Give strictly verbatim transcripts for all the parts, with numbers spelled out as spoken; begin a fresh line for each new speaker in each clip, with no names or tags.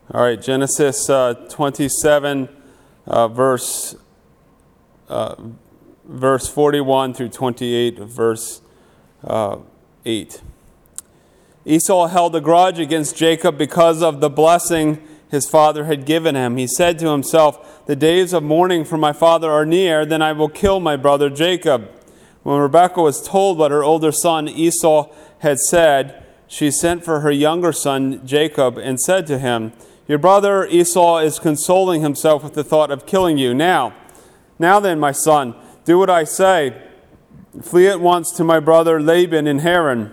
All right, Genesis uh, twenty-seven, uh, verse uh, verse forty-one through twenty-eight, verse uh, eight. Esau held a grudge against Jacob because of the blessing his father had given him. He said to himself, "The days of mourning for my father are near, then I will kill my brother Jacob." When Rebekah was told what her older son Esau had said, she sent for her younger son Jacob and said to him, "Your brother Esau is consoling himself with the thought of killing you. Now, now then, my son, do what I say. Flee at once to my brother Laban in Haran.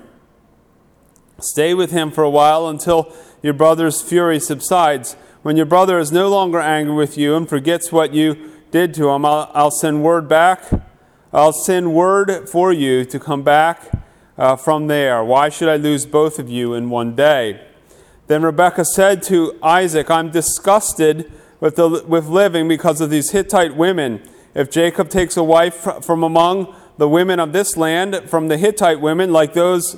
Stay with him for a while until your brother's fury subsides. When your brother is no longer angry with you and forgets what you did to him, I'll, I'll send word back. I'll send word for you to come back uh, from there. Why should I lose both of you in one day?" Then Rebekah said to Isaac, "I'm disgusted with the, with living because of these Hittite women. If Jacob takes a wife from among the women of this land, from the Hittite women, like those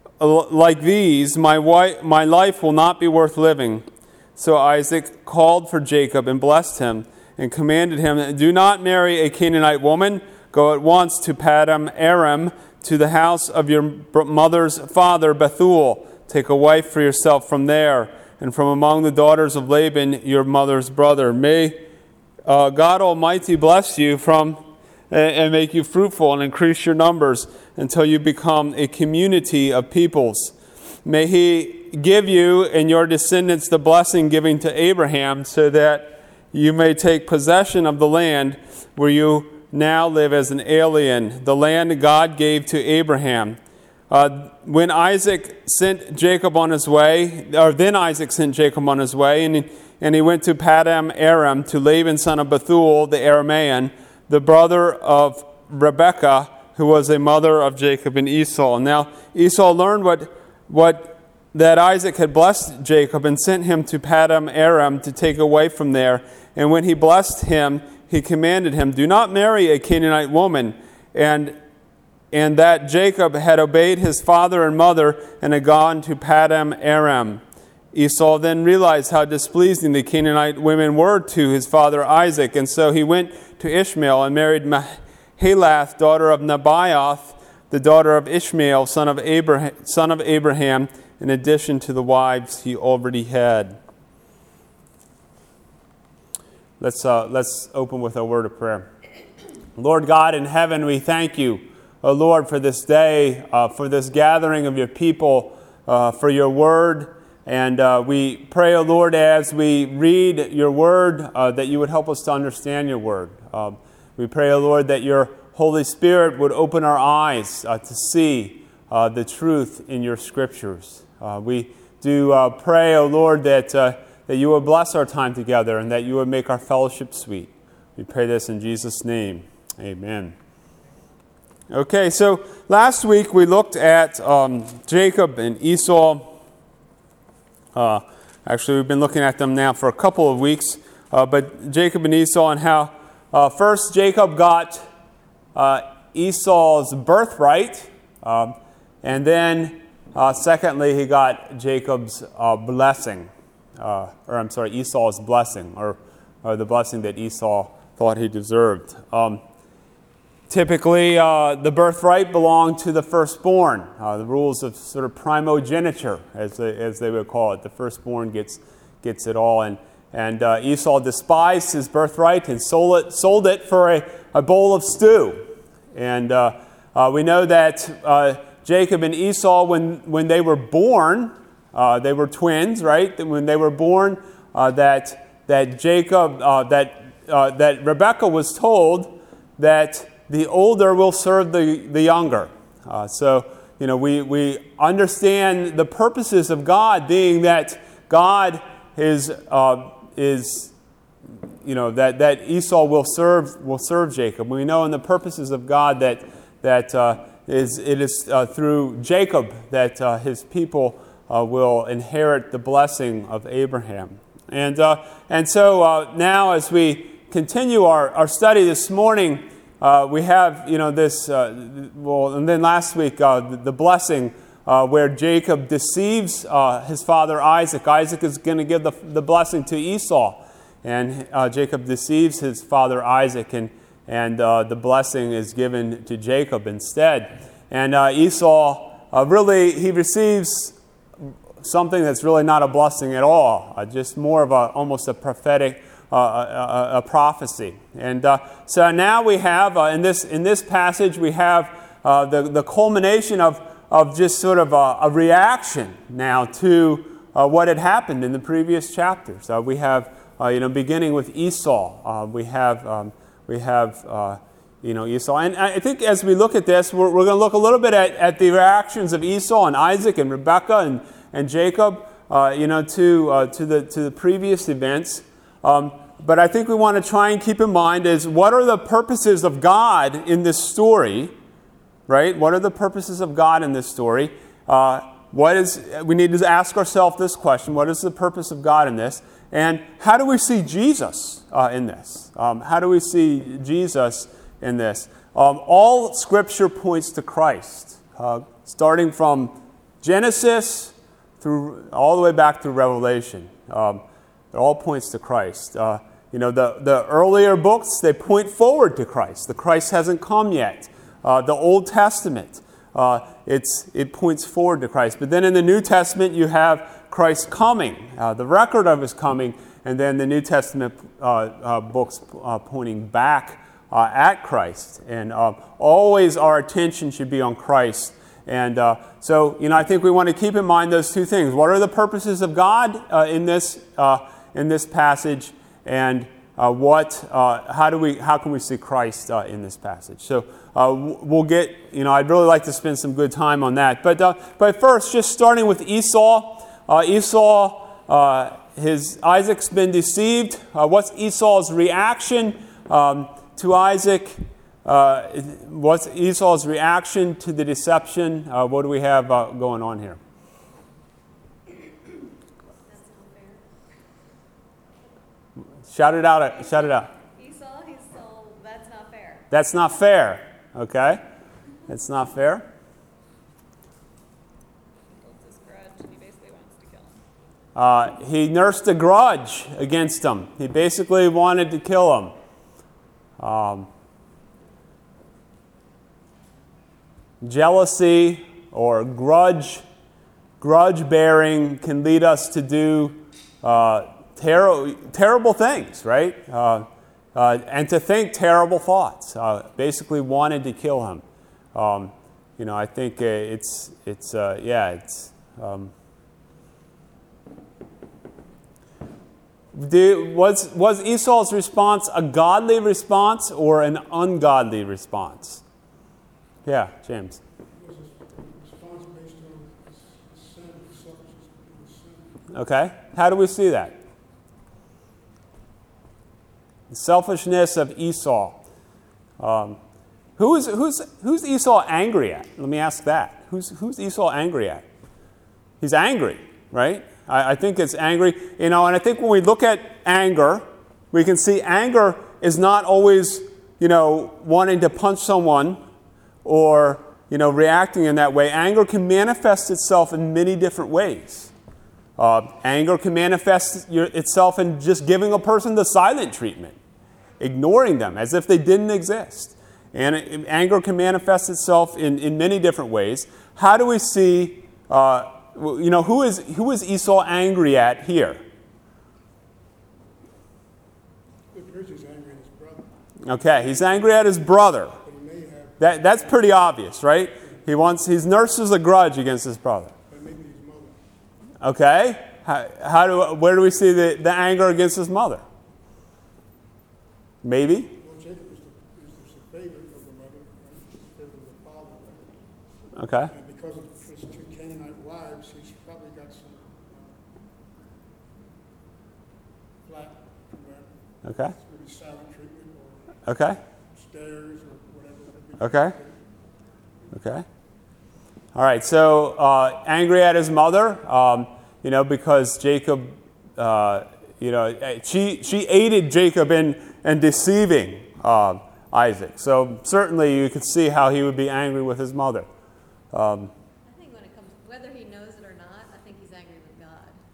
like these, my wife, my life will not be worth living." So Isaac called for Jacob and blessed him and commanded him, "Do not marry a Canaanite woman. Go at once to Padam Aram, to the house of your mother's father Bethuel. Take a wife for yourself from there, and from among the daughters of Laban, your mother's brother. May uh, God Almighty bless you from and, and make you fruitful and increase your numbers until you become a community of peoples. May He give you and your descendants the blessing given to Abraham, so that you may take possession of the land where you now live as an alien, the land God gave to Abraham." Uh, when Isaac sent Jacob on his way, or then Isaac sent Jacob on his way, and he, and he went to Padam Aram to Laban, son of Bethuel, the Aramean, the brother of Rebekah, who was a mother of Jacob and Esau. Now Esau learned what what that Isaac had blessed Jacob and sent him to Padam Aram to take away from there. And when he blessed him, he commanded him, "Do not marry a Canaanite woman," and and that Jacob had obeyed his father and mother and had gone to Padam Aram. Esau then realized how displeasing the Canaanite women were to his father Isaac, and so he went to Ishmael and married Mahalath, daughter of Nebaioth, the daughter of Ishmael, son of Abraham, son of Abraham, in addition to the wives he already had. Let's uh, let's open with a word of prayer. Lord God in heaven, we thank you, O Lord, for this day, uh, for this gathering of your people, uh, for your word. And uh, we pray, O Lord, as we read your word, uh, that you would help us to understand your word. Uh, we pray, O Lord, that your Holy Spirit would open our eyes uh, to see uh, the truth in your scriptures. Uh, we do uh, pray, O Lord, that, uh, that you would bless our time together and that you would make our fellowship sweet. We pray this in Jesus' name. Amen. Okay, so last week we looked at um, Jacob and Esau. Uh, actually, we've been looking at them now for a couple of weeks. Uh, but Jacob and Esau, and how uh, first Jacob got uh, Esau's birthright, um, and then uh, secondly he got Jacob's uh, blessing, uh, or I'm sorry, Esau's blessing, or, or the blessing that Esau thought he deserved. Um, Typically, uh, the birthright belonged to the firstborn. Uh, the rules of sort of primogeniture, as they, as they would call it. The firstborn gets gets it all. And and uh, Esau despised his birthright and sold it sold it for a, a bowl of stew. And uh, uh, we know that uh, Jacob and Esau, when when they were born, uh, they were twins, right? When they were born, uh, that that Jacob uh, that uh, that Rebekah was told that the older will serve the, the younger. Uh, so, you know, we, we understand the purposes of God being that God is, uh, is you know, that, that Esau will serve will serve Jacob. We know in the purposes of God that, that uh, is, it is uh, through Jacob that uh, his people uh, will inherit the blessing of Abraham. And, uh, and so uh, now as we continue our, our study this morning, Uh, we have, you know, this, uh, well, and then last week, uh, the, the blessing uh, where Jacob deceives uh, his father Isaac. Isaac is going to give the, the blessing to Esau, and uh, Jacob deceives his father Isaac, and, and uh, the blessing is given to Jacob instead. And uh, Esau, uh, really, he receives something that's really not a blessing at all, uh, just more of a almost a prophetic uh, a, a prophecy. And uh, so now we have uh, in this in this passage we have uh, the the culmination of of just sort of a, a reaction now to uh, what had happened in the previous chapters. Uh, we have uh, you know beginning with Esau. Uh, we have um, we have. Uh, You know, Esau. And I think as we look at this, we're, we're going to look a little bit at, at the reactions of Esau and Isaac and Rebekah and, and Jacob, uh, you know, to uh, to the to the previous events. Um, but I think we want to try and keep in mind is what are the purposes of God in this story, right? What are the purposes of God in this story? Uh, what is we need to ask ourselves this question: what is the purpose of God in this? And how do we see Jesus uh, in this? Um, how do we see Jesus in this? Um, all Scripture points to Christ, uh, starting from Genesis through all the way back to Revelation. Um, it all points to Christ. Uh, you know, the, the earlier books, they point forward to Christ. The Christ hasn't come yet. Uh, the Old Testament, uh, it's it points forward to Christ. But then in the New Testament, you have Christ coming, uh, the record of his coming, and then the New Testament uh, uh, books uh, pointing back Uh, at Christ. And uh, always our attention should be on Christ. And uh, so, you know, I think we want to keep in mind those two things. What are the purposes of God uh, in this uh, in this passage, and uh, what? Uh, how do we? How can we see Christ uh, in this passage? So uh, we'll get. You know, I'd really like to spend some good time on that. But uh, but first, just starting with Esau. Uh, Esau, uh, his Isaac's been deceived. Uh, what's Esau's reaction? Um, To Isaac, uh, what's Esau's reaction to the deception? Uh, what do we have uh, going on here? Shout it out! Shout it out!
Esau, he's so that's not fair.
That's not fair. Okay, that's not fair.
He holds his grudge, and he basically wants to kill him.
Uh, he nursed a grudge against him. He basically wanted to kill him. Um, jealousy or grudge, grudge bearing can lead us to do uh, ter- terrible things, right? Uh, uh, and to think terrible thoughts. Uh, basically, wanted to kill him. Um, you know, I think uh, it's it's uh, yeah it's. Um, Did, was, was Esau's response a godly response or an ungodly response? Yeah, James.
It was a response based on sin, selfishness.
Okay. How do we see that? The selfishness of Esau. Um, who is, who's, who's Esau angry at? Let me ask that. Who's, who's Esau angry at? He's angry, right? I think it's angry, you know, and I think when we look at anger, we can see anger is not always, you know, wanting to punch someone or, you know, reacting in that way. Anger can manifest itself in many different ways. Uh, anger can manifest your, itself in just giving a person the silent treatment, ignoring them as if they didn't exist. And it, anger can manifest itself in, in many different ways. How do we see... Uh, You know, who is who is Esau angry at here?
It appears he's angry at his brother.
Okay, he's angry at his brother.
But he may have,
That that's pretty obvious, right? He wants he nurses a grudge against his brother.
but maybe his mother.
Okay, how, how do where do we see the, the anger against his mother? Maybe.
Well, Jacob is the, is the favorite of the mother, right? He's the favorite of the father. Right?
Okay.
And because of his two Canaanite wives, he's probably got some uh, flack from that.
Okay.
Maybe silent treatment or
Okay.
stares or whatever.
Okay. Okay. All right. So uh, angry at his mother, um, you know, because Jacob, uh, you know, she she aided Jacob in in deceiving uh, Isaac. So certainly you could see how he would be angry with his mother. Um,
I think when it comes to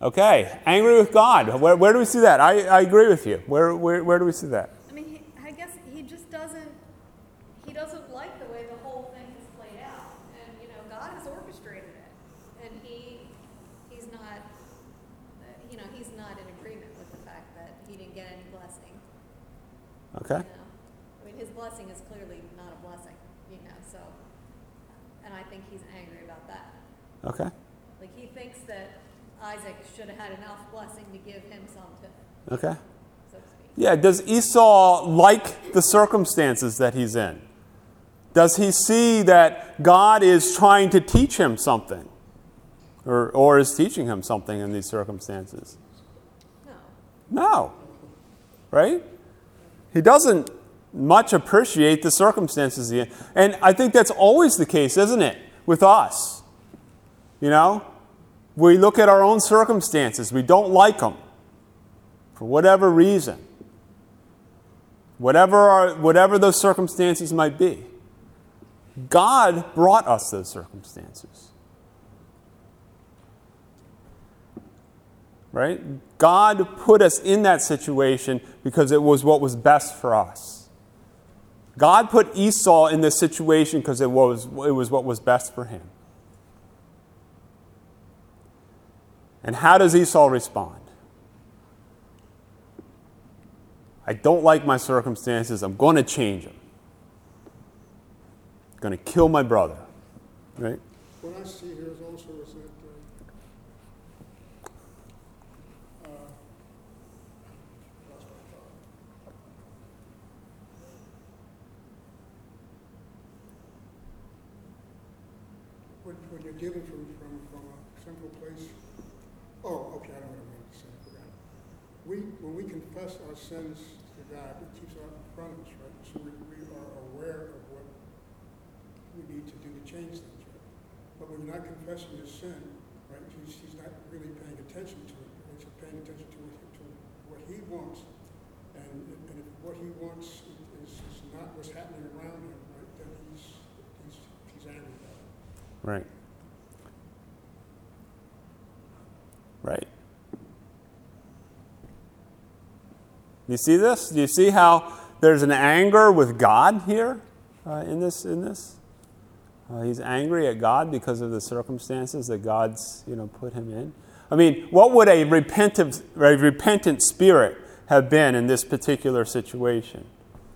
Okay, angry with God. Where, where do we see that? I, I agree with you. Where, where, where do we see that?
I mean, he, I guess he just doesn't, he doesn't like the way the whole thing is played out. And, you know, God has orchestrated it. And he, he's not, uh, you know, he's not in agreement with the fact that he didn't get any blessing.
Okay.
You know? I mean, his blessing is clearly not a blessing, you know, so, and I think he's angry about that.
Okay.
Like, he thinks that Isaac should have had enough blessing to give him some too,
Okay.
so to speak.
Yeah, does Esau like the circumstances that he's in? Does he see that God is trying to teach him something? Or, or is teaching him something in these circumstances?
No.
No. Right? He doesn't much appreciate the circumstances he's in. And I think that's always the case, isn't it, with us? You know? We look at our own circumstances. We don't like them for whatever reason. Whatever, our, whatever those circumstances might be. God brought us those circumstances. Right? God put us in that situation because it was what was best for us. God put Esau in this situation because it was, it was what was best for him. And how does Esau respond? I don't like my circumstances. I'm going to change them. I'm going to kill my brother. Right?
What I see here is also is that uh, uh, lost my thought. When, when you're dealing from, from, from a central place. Oh, okay, I know what I wanted to say. I forgot. We, when we confess our sins to God, it keeps it out in front of us, right? So we, we are aware of what we need to do to change things, right? But when you're not confessing your sin, right, he's, he's not really paying attention to it. Right? He's paying attention to, to what he wants. And, and if what he wants is, is not what's happening around him, right, then he's, he's, he's angry about it.
Right. Right. You see this? Do you see how there's an anger with God here uh, in this? In this, uh, he's angry at God because of the circumstances that God's, you know, put him in. I mean, what would a repentant, a repentant spirit have been in this particular situation?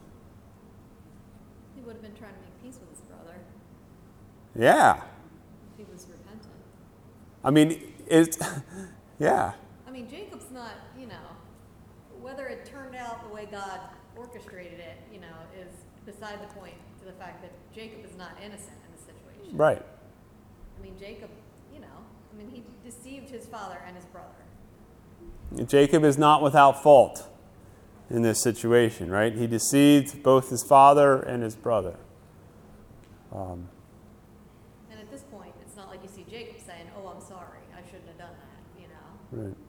He would have been trying to make peace with his brother
Yeah.
if he was repentant.
I mean, it's yeah.
I mean, Jacob's not, you know, whether it turned out the way God orchestrated it, you know, is beside the point to the fact that Jacob is not innocent in this situation.
Right.
I mean, Jacob, you know, I mean, he deceived his father and his brother.
Jacob is not without fault in this situation, right? He deceived both his father and his brother. Um,
And at this point, it's not like you see Jacob saying, oh, I'm sorry, I shouldn't have done that, you know.
right.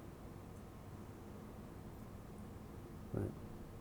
Right.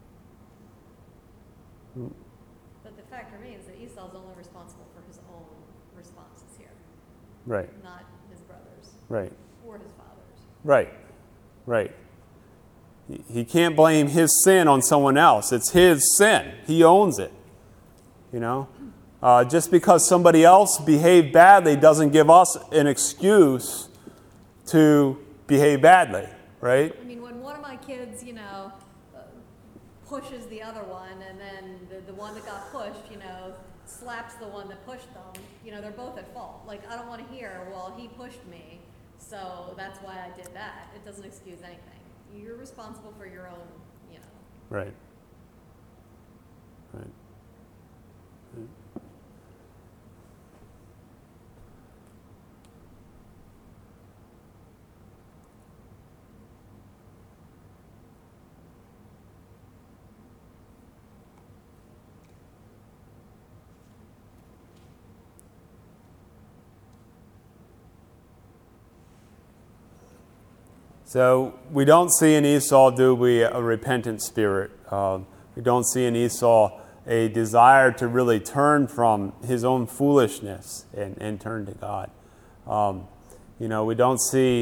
Mm.
But the fact remains that Esau's only responsible for his own responses here,
Right.
not his brother's
Right.
or his father's.
Right. Right. He- He can't blame his sin on someone else. It's his sin. He owns it. You know? Uh, just because somebody else behaved badly doesn't give us an excuse to behave badly, right?
I mean, when one of my kids, you know, uh, pushes the other one, and then the, the one that got pushed, you know, slaps the one that pushed them, you know, they're both at fault. Like, I don't want to hear, well, he pushed me, so that's why I did that. It doesn't excuse anything. You're responsible for your own, you know.
Right. Right. Right. So we don't see in Esau, do we, a repentant spirit. Um, we don't see in Esau a desire to really turn from his own foolishness and, and turn to God. Um, you know, we don't see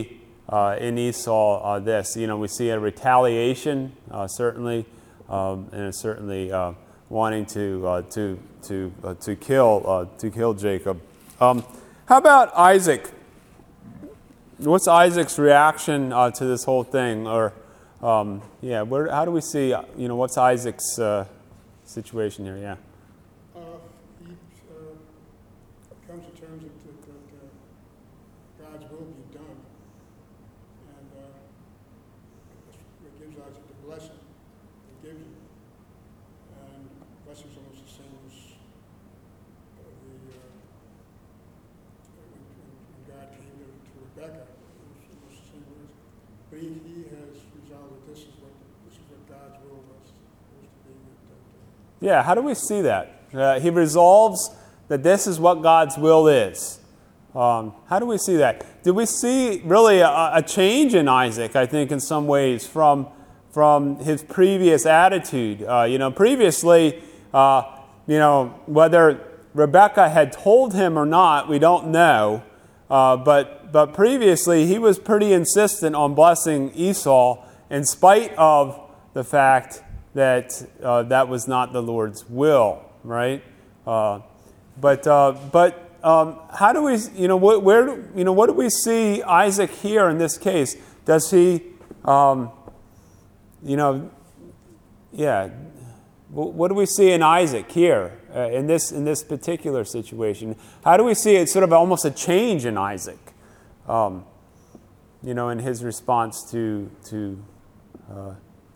uh, in Esau uh, this. You know, we see a retaliation, uh, certainly, um, and certainly uh, wanting to uh, to to uh, to kill uh, to kill Jacob. Um, how about Isaac? What's Isaac's reaction uh, to this whole thing? Or um, yeah, where, how do we see? You know, what's Isaac's uh, situation here? Yeah.
Uh, he uh, comes to terms that, that, that uh, God's will be done, and uh, that's what gives Isaac the blessing he gives him. And blessing's almost the same as uh, the uh, when, when God came to, to Rebekah, it was almost the same words. But he, he has resolved that this is what this is what God's will was supposed to be. That, that, uh,
Yeah, how do we see that? Uh, he resolves that this is what God's will is. Um, how do we see that? Do we see really a, a change in Isaac, I think, in some ways from, from his previous attitude? Uh, you know, previously, uh, you know, whether Rebekah had told him or not, we don't know. Uh, but, but previously, he was pretty insistent on blessing Esau in spite of the fact that uh, that was not the Lord's will, right? Uh, but uh, but um, how do we, you know, wh- where do, you know, what do we see Isaac here in this case? Does he, um, you know, yeah, wh- what do we see in Isaac here uh, in this in this particular situation? How do we see it sort of almost a change in Isaac, um, you know, in his response to to uh,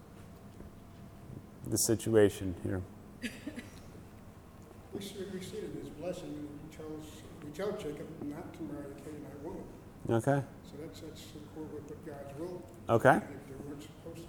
the situation here?
We see, we see it in his blessing, and he tells, he tells Jacob not to marry a Canaanite woman.
Okay.
So that's, that's in accord with what God's will.
Okay.
They, they weren't supposed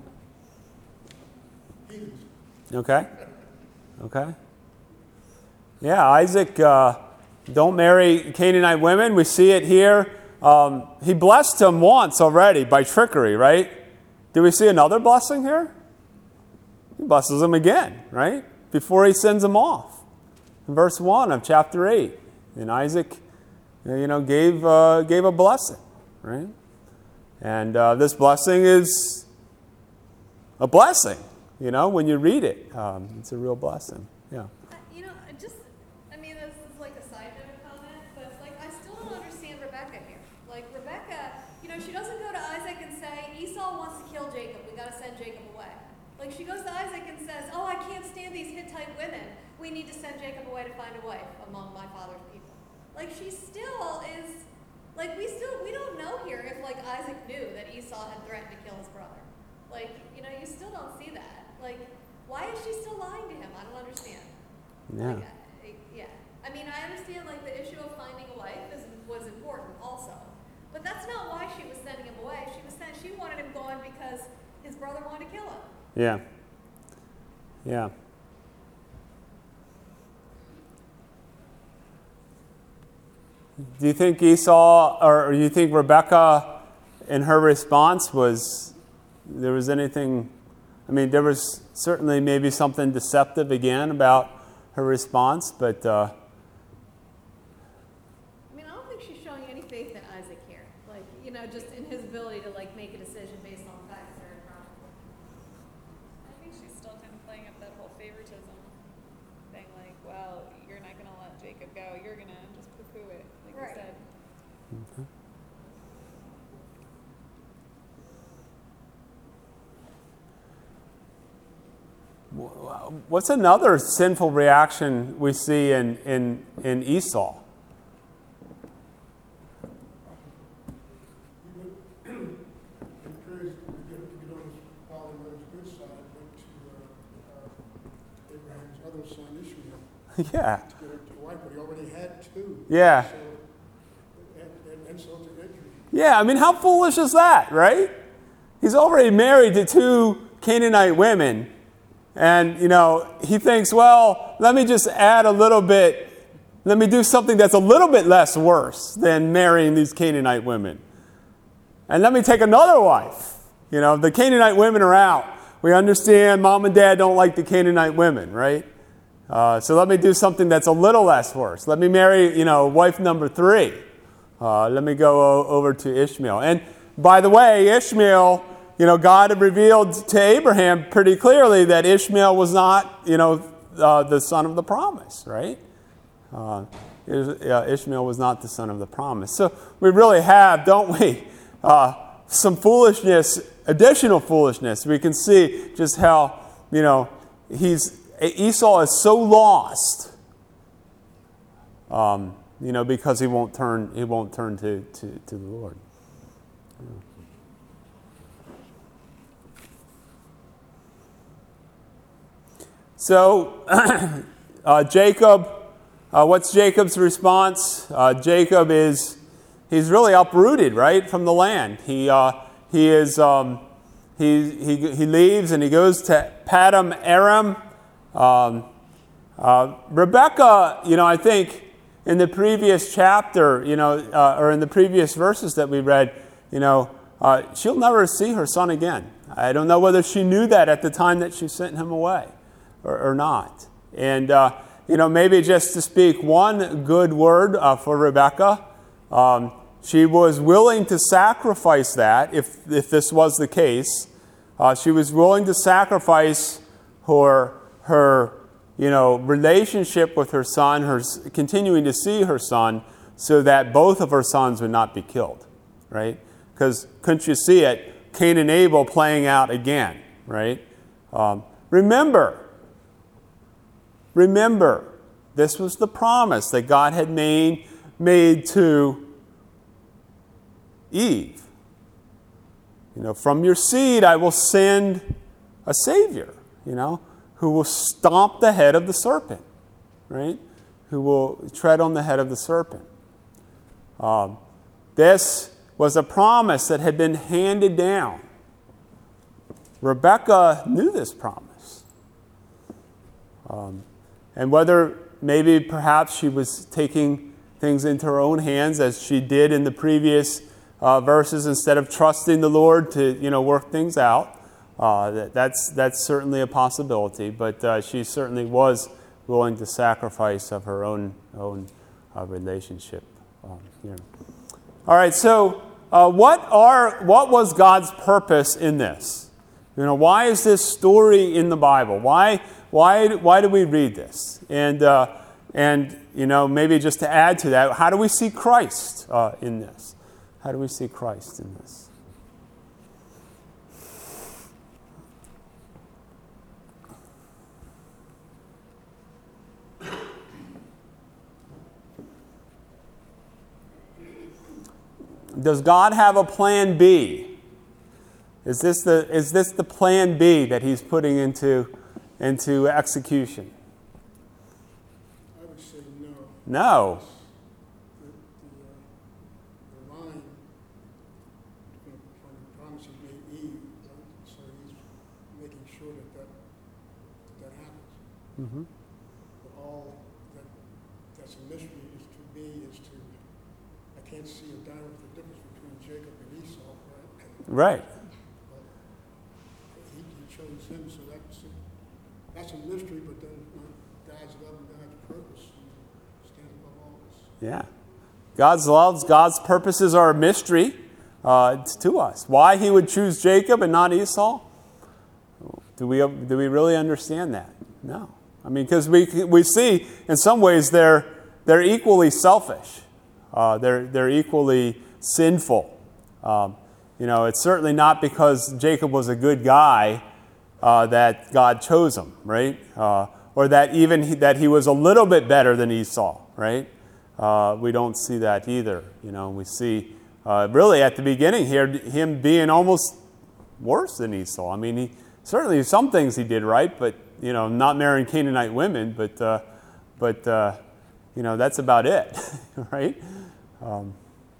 to marry heathens.
Okay. Okay. Yeah, Isaac, uh, don't marry Canaanite women. We see it here. Um, he blessed him once already by trickery, right? Do we see another blessing here? He blesses him again, right? Before he sends him off. In verse one of chapter eight. And Isaac, you know, gave, uh, gave a blessing, right? And uh, this blessing is a blessing, you know, when you read it. Um, it's a real blessing, yeah.
Uh, You know, I just, I mean, this is like a side note comment, but like, I still don't understand Rebecca here. Like, Rebecca, you know, she doesn't go to Isaac and say, Esau wants to kill Jacob, we gotta send Jacob away. Like, she goes to Isaac and says, oh, I can't stand these Hittite women. We need to send Jacob away to find a wife among my father's people. Like, she still is, like, we still, we don't know here if, like, Isaac knew that Esau had threatened to kill his brother. Like, you know, you still don't see that. Like, why is she still lying to him? I don't understand.
Yeah.
Like, I, yeah. I mean, I understand, like, the issue of finding a wife is, was important also. But that's not why she was sending him away. She was saying she wanted him gone because his brother wanted to kill him.
Yeah. Yeah. Do you think Esau, or do you think Rebecca, in her response, was there was anything? I mean, there was certainly maybe something deceptive again about her response, but uh,
I mean, I don't think she's showing any faith in Isaac here. Like, you know, just in his ability to, like, make a decision based on facts that are in front of him.
I think she's still kind of playing up that whole favoritism thing, like, well, you're not going to let Jacob go, you're going to just poo-poo it, like
Right.
you said.
okay. What's another sinful reaction we see in, in, in Esau?
He would encourage him to get, to get on his father and mother's good side, went to uh, uh, Abraham's other son Ishmael
Yeah.
to get her to wife, but he already had two.
Yeah.
So, and, and insult to injury.
Yeah, I mean, how foolish is that, right? He's already married to two Canaanite women. And, you know, he thinks, well, let me just add a little bit, let me do something that's a little bit less worse than marrying these Canaanite women. And let me take another wife. You know, the Canaanite women are out. We understand mom and dad don't like the Canaanite women, right? Uh, so let me do something that's a little less worse. Let me marry, you know, wife number three. Uh, let me go o- over to Ishmael. And by the way, Ishmael, you know, God had revealed to Abraham pretty clearly that Ishmael was not, you know, uh, the son of the promise, right? Uh, Ishmael was not the son of the promise. So we really have, don't we, uh, some foolishness, additional foolishness. We can see just how, you know, he's Esau is so lost, um, you know, because he won't turn he won't turn to to, to the Lord. So uh, Jacob. Uh, what's Jacob's response? Uh, Jacob is, he's really uprooted, right, from the land. He uh, he is um, he he he leaves and he goes to Padam Aram. Um, uh, Rebecca, you know, I think in the previous chapter, you know, uh, or in the previous verses that we read, you know, uh, she'll never see her son again. I don't know whether she knew that at the time that she sent him away, or, or not, and. Uh, You know, maybe just to speak one good word uh, for Rebecca, um, she was willing to sacrifice that, if, if this was the case. Uh, she was willing to sacrifice her, her, you know, relationship with her son, her continuing to see her son, so that both of her sons would not be killed, right? Because couldn't you see it? Cain and Abel playing out again, right? Um, remember, Remember, this was the promise that God had made, made to Eve. You know, from your seed I will send a Savior, you know, who will stomp the head of the serpent, right? Who will tread on the head of the serpent. Um, this was a promise that had been handed down. Rebecca knew this promise. Um, And whether maybe perhaps she was taking things into her own hands as she did in the previous uh, verses instead of trusting the Lord to, you know, work things out, uh, that, that's that's certainly a possibility. But uh, she certainly was willing to sacrifice of her own own uh, relationship. Um, you know. All right. So uh, what are what was God's purpose in this? You know, why is this story in the Bible? Why? Why, why do we read this? And, uh, and, you know, maybe just to add to that, how do we see Christ uh, in this? How do we see Christ in this? Does God have a plan B? Is this the, is this the plan B that he's putting into into execution?
I would say no.
No.
The, the, uh, the line from, from the promise he made Eve, right? So he's making sure that that, that happens.
Mm-hmm.
But all that that's a mystery is to me is to, I can't see a direct difference between Jacob and Esau, right?
Right.
But he, he chose him, so that's That's a mystery, but then uh, God's love and God's purpose stand above all this.
Yeah. God's love, God's purposes are a mystery uh, to us. Why he would choose Jacob and not Esau? Do we, do we really understand that? No. I mean, because we, we see in some ways they're, they're equally selfish. Uh, they're, they're equally sinful. Um, you know, it's certainly not because Jacob was a good guy Uh, that God chose him, right? Uh, or that even he, that he was a little bit better than Esau, right? Uh, we don't see that either. You know, we see uh, really at the beginning here him being almost worse than Esau. I mean, he certainly some things he did right, but you know, not marrying Canaanite women, but uh, but uh, you know, that's about it, right? Um,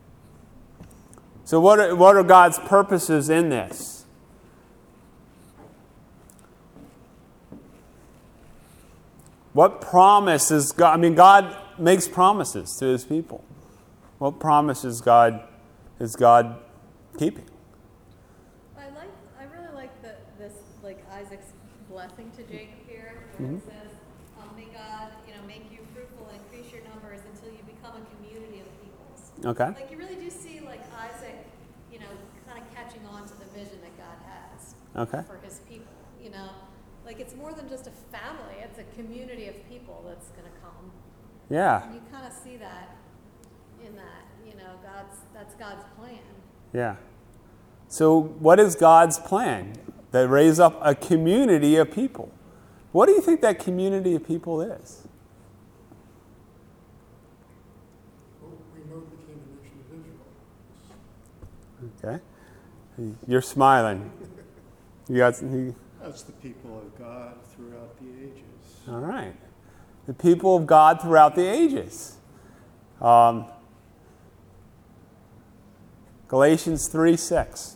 so what are, what are God's purposes in this? What promise is God? I mean, God makes promises to his people. What promise is God, is God keeping?
I like, I really like the, this, like Isaac's blessing to Jacob here, where
Mm-hmm.
it says, um, may God, you know, make you fruitful and increase your numbers until you become a community of peoples.
Okay.
Like you really do see like Isaac, you know, kind of catching on to the vision that God has
Okay.
for his people, you know? Like, it's more than just a family, it's a community of people that's going to come.
Yeah.
And you kind of see that in that, you know, God's, that's God's plan.
Yeah. So what is God's plan? That raise up a community of people. What do you think that community of people is?
Well, we know it became the nation of Israel.
Okay. You're smiling. You got you,
That's the people of God throughout the ages.
all right. The people of God throughout the ages. Um, Galatians three six.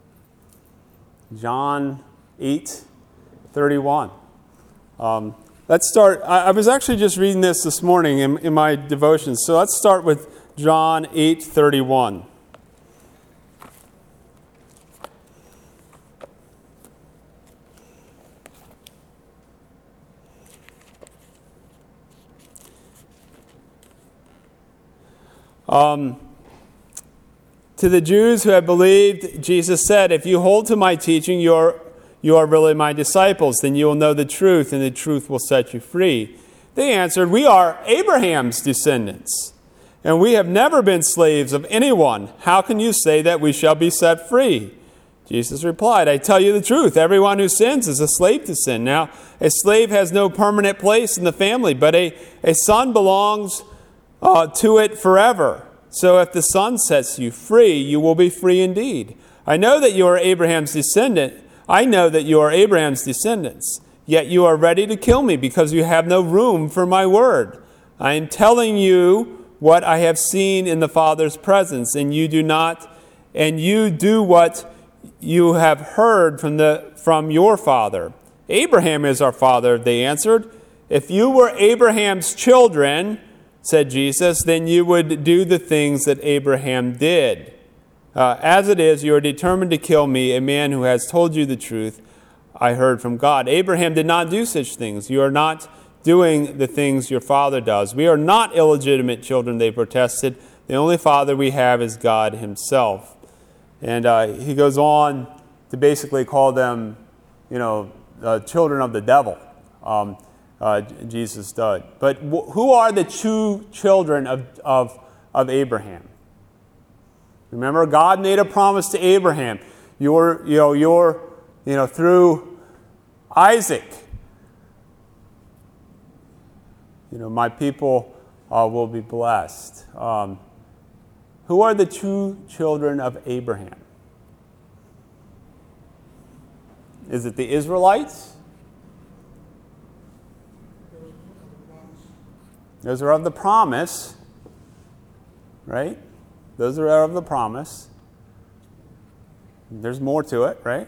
John eight thirty-one. Um, let's start. I, I was actually just reading this this morning in, in my devotions. So let's start with John eight thirty-one. Um, to the Jews who had believed, Jesus said, "If you hold to my teaching, you are, you are really my disciples. Then you will know the truth, and the truth will set you free." They answered, "We are Abraham's descendants, and we have never been slaves of anyone. How can you say that we shall be set free?" Jesus replied, "I tell you the truth. Everyone who sins is a slave to sin. Now, a slave has no permanent place in the family, but a, a son belongs uh, to it forever. So if the Son sets you free, you will be free indeed. I know that you are Abraham's descendant. I know that you are Abraham's descendants. Yet you are ready to kill me because you have no room for my word. I am telling you what I have seen in the Father's presence, and you do not, and you do what you have heard from the from your father. Abraham is our father," they answered. "If you were Abraham's children," said Jesus, "then you would do the things that Abraham did. Uh, as it is, you are determined to kill me, a man who has told you the truth I heard from God. Abraham did not do such things. You are not doing the things your father does. We are not illegitimate children," they protested. "The only father we have is God himself." And uh, he goes on to basically call them, you know, uh, children of the devil. Um, Uh, Jesus did. But wh- who are the true children of, of, of Abraham? Remember, God made a promise to Abraham. You're, you know, you're, you know, through Isaac, you know, my people uh, will be blessed. Um, who are the true children of Abraham? Is it the Israelites? Those are of the promise, right? Those are of the promise. There's more to it, right?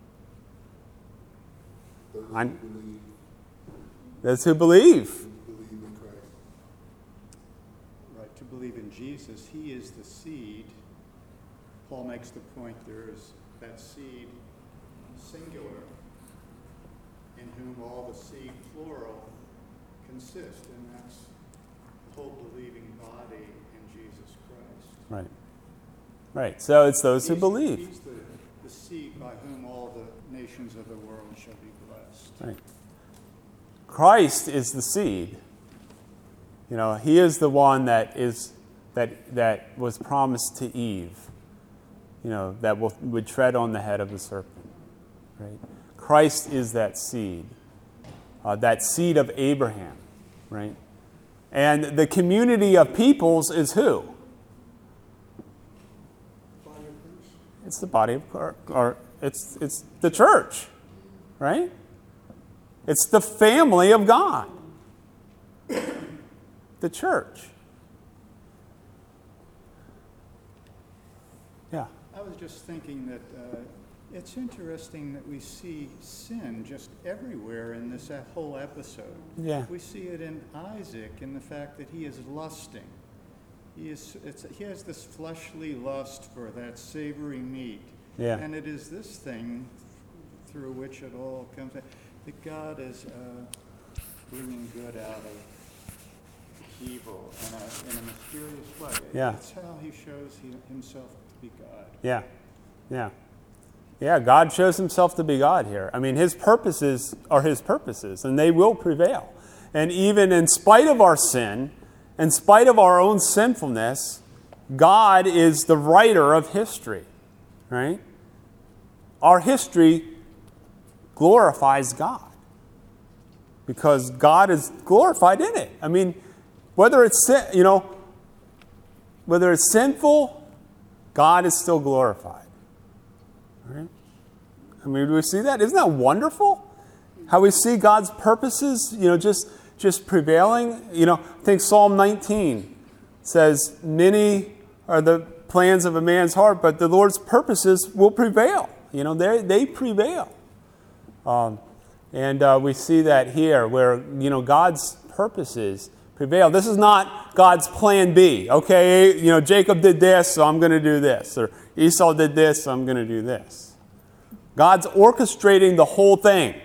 Those who
I'm-
believe,
Those who believe.
who believe in Christ.
Right, to believe in Jesus, he is the seed. Paul makes the point there is that seed, singular, in whom all the seed, plural, consist, and that's the whole believing body in Jesus Christ.
Right. Right. So it's those who
He's-
believe.
He's the, the seed by whom all the nations of the world shall be blessed.
Right. Christ is the seed. You know, he is the one that is that that was promised to Eve. You know, that will, would tread on the head of the serpent. Right. Christ is that seed. Uh, that seed of Abraham. Right. And the community of peoples is who?
Body of Christ.
It's the body of or, or it's it's the church, right? It's the family of God. The church. Yeah.
I was just thinking that uh, it's interesting that we see sin just everywhere in this uh, whole episode.
Yeah.
We see it in Isaac in the fact that he is lusting. He is. It's, he has this fleshly lust for that savory meat.
Yeah.
And it is this thing through which it all comes. That God is uh, bringing good out of evil in a, in a mysterious way.
Yeah.
That's how he shows he, himself to be God.
Yeah. Yeah. Yeah, God shows himself to be God here. I mean, his purposes are his purposes, and they will prevail. And even in spite of our sin, in spite of our own sinfulness, God is the writer of history, right? Our history glorifies God because God is glorified in it. I mean, whether it's sin, you know, whether it's sinful, God is still glorified. Right? I mean, do we see that? Isn't that wonderful? How we see God's purposes, you know, just, just prevailing. You know, I think Psalm nineteen says, many are the plans of a man's heart, but the Lord's purposes will prevail. You know, they they prevail. Um, and uh, we see that here where, you know, God's purposes prevail. This is not God's plan B. Okay, you know, Jacob did this, so I'm going to do this. Or Esau did this, so I'm going to do this. God's orchestrating the whole thing.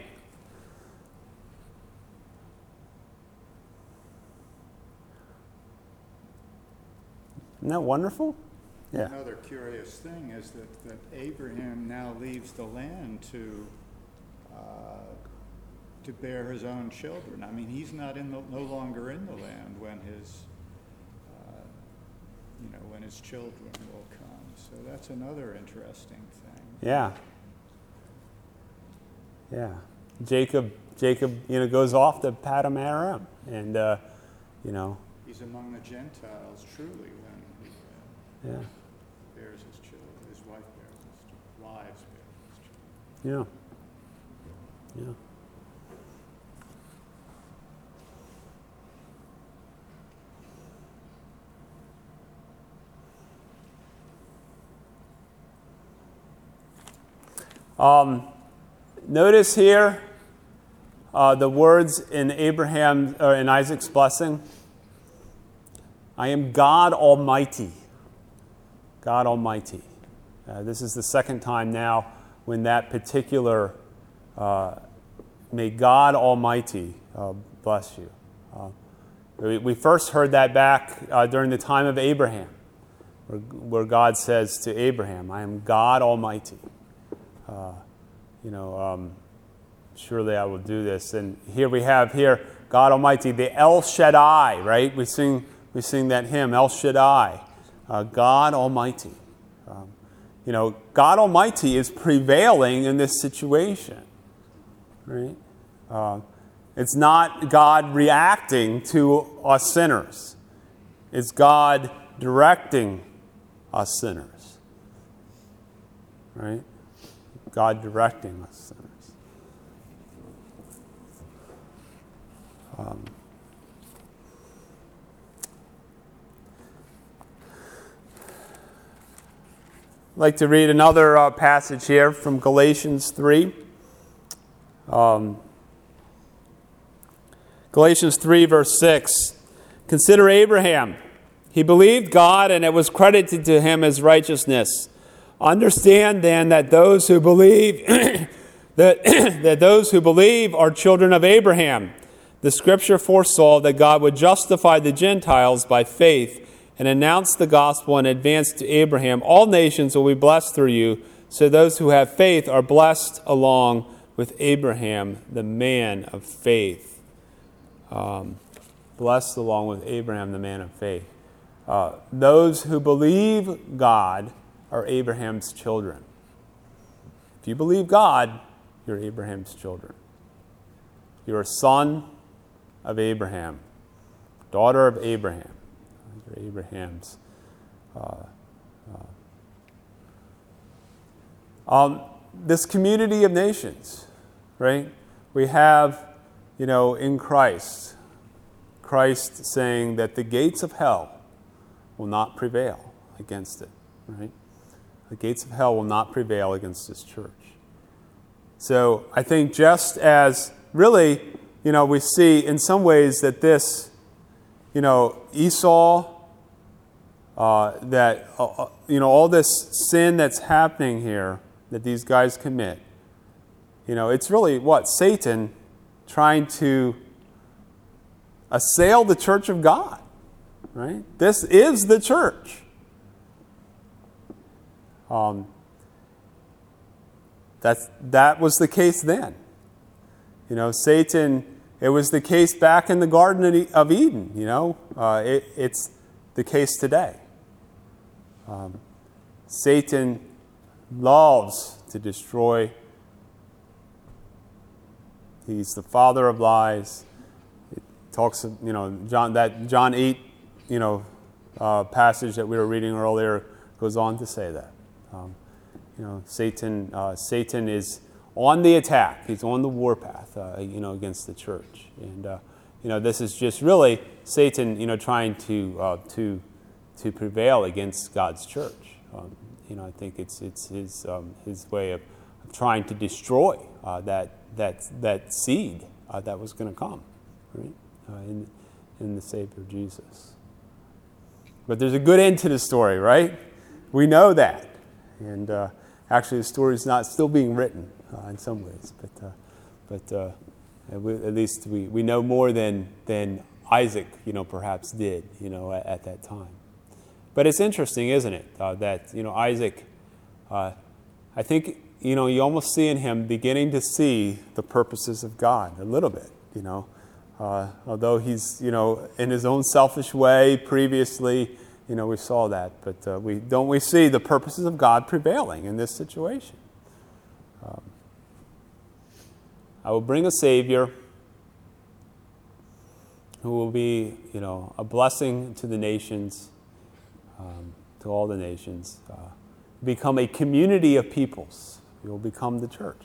Isn't that wonderful? Yeah.
Another curious thing is that, that Abraham now leaves the land to uh, to bear his own children. I mean, he's not in the, no longer in the land when his uh, you know when his children will come. So that's another interesting thing.
Yeah. Yeah. Jacob Jacob you know goes off to Padam Aram, and uh, you know
he's among the Gentiles truly when he uh,
yeah.
bears his children. His wife bears his children. Wives bear his children.
Yeah. Yeah. Um, notice here uh, the words in Abraham or in Isaac's blessing. I am God Almighty. God Almighty. Uh, this is the second time now when that particular uh, may God Almighty uh, bless you. Uh, we, we first heard that back uh, during the time of Abraham, where, where God says to Abraham, I am God Almighty. Uh, you know, um, surely I will do this. And here we have here God Almighty, the El Shaddai, right? We sing we sing that hymn, El Shaddai, uh, God Almighty. Um, you know, God Almighty is prevailing in this situation, right? Uh, it's not God reacting to us sinners. It's God directing us sinners, right? God directing us sinners. Um, I'd like to read another uh, passage here from Galatians three. Um, Galatians three, verse six. Consider Abraham. He believed God, and it was credited to him as righteousness. Understand then that those who believe that, that those who believe are children of Abraham. The scripture foresaw that God would justify the Gentiles by faith and announce the gospel in advance to Abraham. All nations will be blessed through you, so those who have faith are blessed along with Abraham, the man of faith. Um, blessed along with Abraham, the man of faith. Uh, those who believe God are Abraham's children. If you believe God, you're Abraham's children. You're a son of Abraham, daughter of Abraham. You're Abraham's. Uh, uh, um, this community of nations, right? We have, you know, in Christ, Christ saying that the gates of hell will not prevail against it, right? The gates of hell will not prevail against His church. So I think just as really, you know, we see in some ways that this, you know, Esau, uh, that, uh, you know, all this sin that's happening here that these guys commit, you know, it's really what? Satan trying to assail the church of God, right? This is the church. Um, that's, that was the case then. You know, Satan, it was the case back in the Garden of Eden, you know. Uh, it, it's the case today. Um, Satan loves to destroy. He's the father of lies. It talks, you know, John, that John eight, you know, uh, passage that we were reading earlier goes on to say that. Um, you know, Satan, uh, Satan is on the attack. He's on the warpath, uh, you know, against the church. And, uh, you know, this is just really Satan, you know, trying to uh, to to prevail against God's church. Um, you know, I think it's it's his um, his way of, of trying to destroy uh, that that that seed uh, that was going to come, right? Uh, in in the Savior Jesus. But there's a good end to the story, right? We know that, and uh, actually, the story is not still being written uh, in some ways, but uh, but uh, we, at least we, we know more than than Isaac, you know, perhaps did, you know, at, at that time. But it's interesting, isn't it, uh, that, you know, Isaac, uh, I think, you know, you almost see in him beginning to see the purposes of God a little bit, you know. Uh, although he's, you know, in his own selfish way previously, you know, we saw that. But uh, we don't we see the purposes of God prevailing in this situation. Um, I will bring a Savior who will be, you know, a blessing to the nations, um, to all the nations. Uh, become a community of peoples. You will become the church.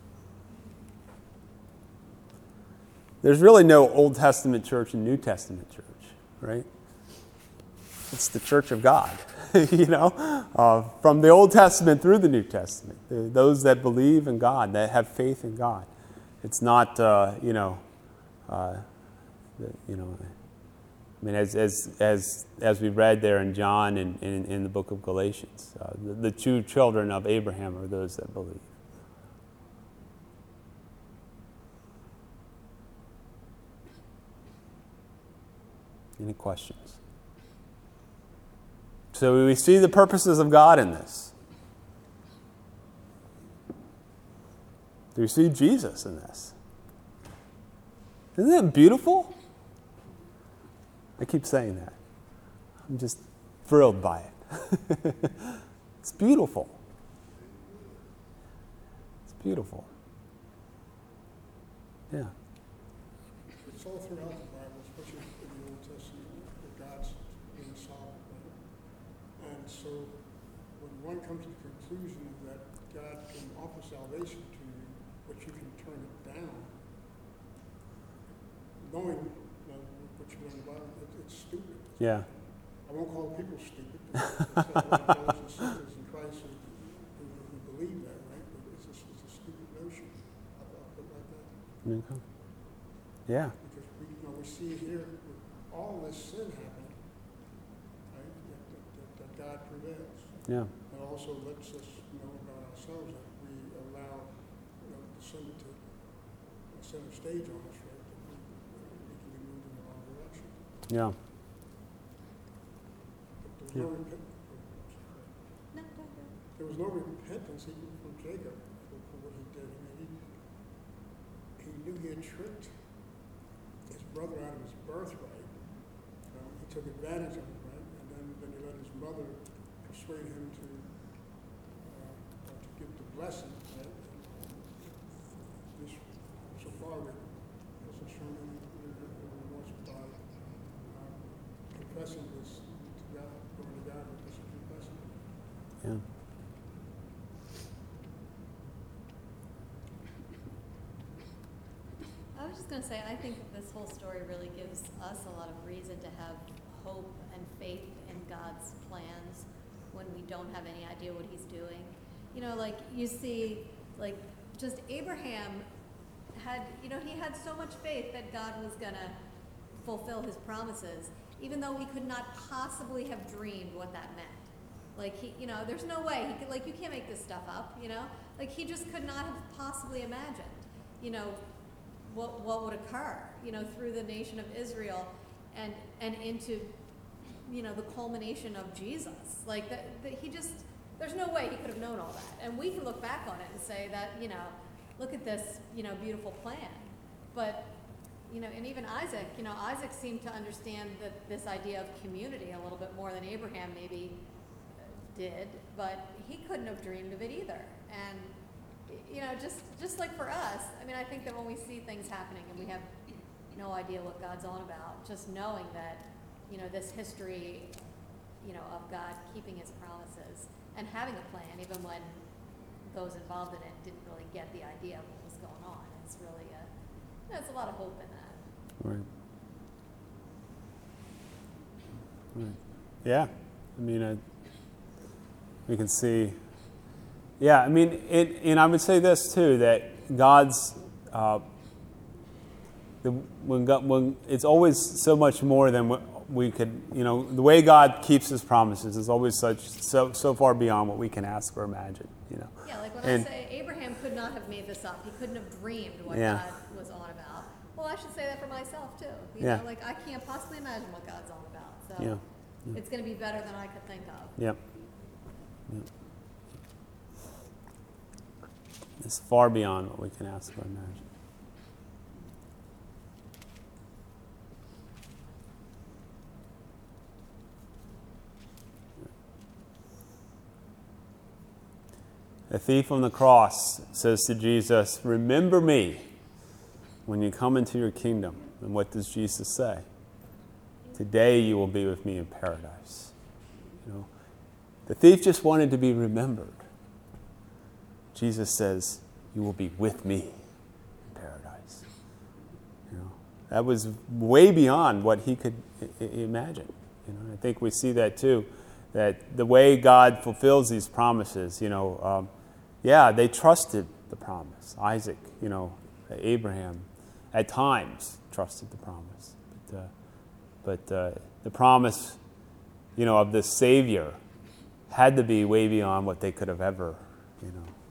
There's really no Old Testament church and New Testament church, right? It's the church of God, you know, uh, from the Old Testament through the New Testament. Those that believe in God, that have faith in God. It's not, uh, you know, uh, you know. I mean, as as as as we read there in John and in, in, in the book of Galatians, uh, the, the two children of Abraham are those that believe. Any questions? So we see the purposes of God in this. Do we see Jesus in this? Isn't that beautiful? I keep saying that. I'm just thrilled by it. It's beautiful. It's beautiful. Yeah.
It's all throughout the Bible, especially in the Old Testament, that God's being sovereign, right? And so when one comes to the conclusion that God can offer salvation to you, but you can turn it down, knowing you know, what you learn about it, it, it's stupid.
Yeah.
I won't call people stupid. There's a lot of brothers and sisters in Christ who, who, who believe that, right? But it's a, it's a stupid notion. I'll, I'll put it like that.
Okay. Yeah.
Because we, you know, we see here with all this sin happening, right? That, that, that, that God prevails.
Yeah.
It also lets us know about ourselves that we allow, you know, the sin to take center stage on us, right? That we, we can be moved in the wrong direction.
Yeah.
But there was
Yeah.
no repentance.
No, no, no.
There was no repentance even from Jacob for, for what he did. I mean, he, he knew he had tricked his brother out of his birthright. Um, he took advantage of it, right? And then, then he let his mother persuade him to uh, uh, to give the blessing, right? And, and this, so far, we hasn't shown any any remorse by um, confessing this to God, going to God with this confessing.
Yeah.
I was just going to say, I think this whole story really gives us a lot of reason to have hope and faith in God's plans when we don't have any idea what he's doing. You know, like you see, like just Abraham had, you know, he had so much faith that God was going to fulfill his promises, even though he could not possibly have dreamed what that meant. Like he, you know, there's no way he could, like you can't make this stuff up, you know? Like he just could not have possibly imagined, you know, what what would occur, you know, through the nation of Israel and and into, you know, the culmination of Jesus. Like that, that he just, there's no way he could have known all that. And we can look back on it and say that, you know, look at this, you know, beautiful plan. But, you know, and even Isaac, you know, Isaac seemed to understand that this idea of community a little bit more than Abraham maybe did, but he couldn't have dreamed of it either. And, you know, just, just like for us, I mean, I think that when we see things happening and we have no idea what God's on about, just knowing that, you know, this history, you know, of God keeping his promises and having a plan, even when those involved in it didn't really get the idea of what was going on. It's really a, there's a lot of hope in that.
Right. Right. Yeah. I mean, I, we can see. Yeah. I mean, it, and I would say this too, that God's uh, the, when God, when it's always so much more than what we could, you know, the way God keeps his promises is always such so so far beyond what we can ask or imagine, you know.
Yeah, like when
And-
I say Abraham could not have made this up. He couldn't have dreamed what
Yeah.
God was on about. Well, I should say that for myself too. You
Yeah.
know, like I can't possibly imagine what God's on about. So
Yeah. Yeah.
it's going to be better than I could think of.
Yep. Yep. It's far beyond what we can ask or imagine. The thief on the cross says to Jesus, "Remember me when you come into your kingdom." And what does Jesus say? "Today you will be with me in paradise." You know, the thief just wanted to be remembered. Jesus says, "You will be with me in paradise." You know, that was way beyond what he could I- I- imagine. You know, I think we see that too, that the way God fulfills these promises, you know, um, yeah, they trusted the promise. Isaac, you know, Abraham, at times trusted the promise, but uh, but uh, the promise, you know, of the Savior had to be way beyond what they could have ever, you know,